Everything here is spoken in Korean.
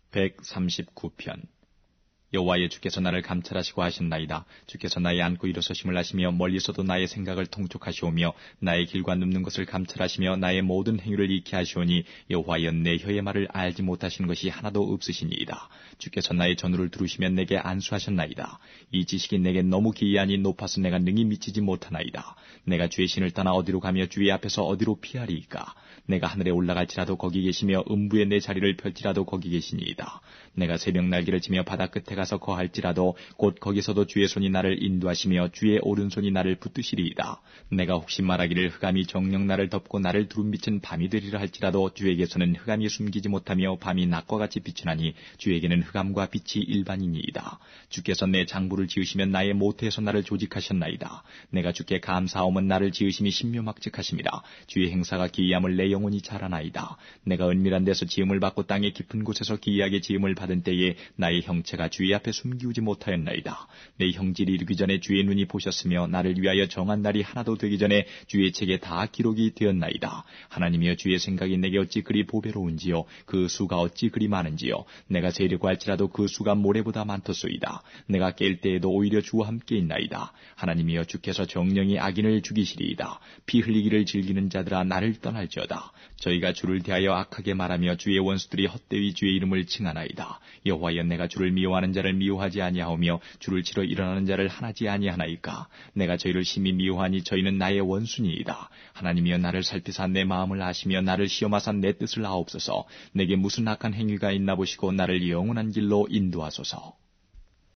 139편. 여호와여, 주께서 나를 감찰하시고 하셨나이다. 주께서 나의 앉고 일어서심을 하시며 멀리서도 나의 생각을 통촉하시오며 나의 길과 눕는 것을 감찰하시며 나의 모든 행위를 익히 하시오니 여호와여, 내 혀의 말을 알지 못하시는 것이 하나도 없으시니이다. 주께서 나의 전우를 두루시며 내게 안수하셨나이다. 이 지식이 내게 너무 기이하니 높아서 내가 능히 미치지 못하나이다. 내가 주의 신을 떠나 어디로 가며 주의 앞에서 어디로 피하리이까? 내가 하늘에 올라갈지라도 거기 계시며 음부에 내 자리를 펼지라도 거기 계시니이다. 내가 새벽 날개를 치며 바다 끝에 가서 거할지라도 곧 거기서도 주의 손이 나를 인도하시며 주의 오른손이 나를 붙드시리이다. 내가 혹시 말하기를 흑암이 정녕 나를 덮고 나를 두름 비친 밤이 되리라 할지라도 주에게서는 흑암이 숨기지 못하며 밤이 낮과 같이 비추나니 주에게는 흑암과 빛이 일반이니이다. 주께서 내 장부를 지으시면 나의 모태에서 나를 조직하셨나이다. 내가 주께 감사하오면 나를 지으심이 신묘막측하심이라. 주의 행사가 기이함을 내 영혼이 잘 아나이다. 내가 은밀한 데서 지음을 받고 땅의 깊은 곳에서 기이하게 지음을 받은 때에 나의 형체가 주의 앞에 숨기우지 못하였나이다. 내 형질이 이르기 전에 주의 눈이 보셨으며 나를 위하여 정한 날이 하나도 되기 전에 주의 책에 다 기록이 되었나이다. 하나님이여, 주의 생각이 내게 어찌 그리 보배로운지요, 그 수가 어찌 그리 많은지요. 내가 세려고 할지라도 그 수가 모래보다 많더소이다. 내가 깰 때에도 오히려 주와 함께 있나이다. 하나님이여, 주께서 정령이 악인을 죽이시리이다. 피 흘리기를 즐기는 자들아, 나를 떠날지어다. 저희가 주를 대하여 악하게 말하며 주의 원수들이 헛되이 주의 이름을 칭하나이다. 여호와여, 내가 주를 미워하는 자를 미워하지 아니하오며 주를 치러 일어나는 자를 하나지 아니하나이까? 내가 저희를 심히 미워하니 저희는 나의 원수니이다. 하나님이여, 나를 살피사 내 마음을 아시며 나를 시험하사 내 뜻을 아옵소서. 내게 무슨 악한 행위가 있나 보시고 나를 영원한 길로 인도하소서.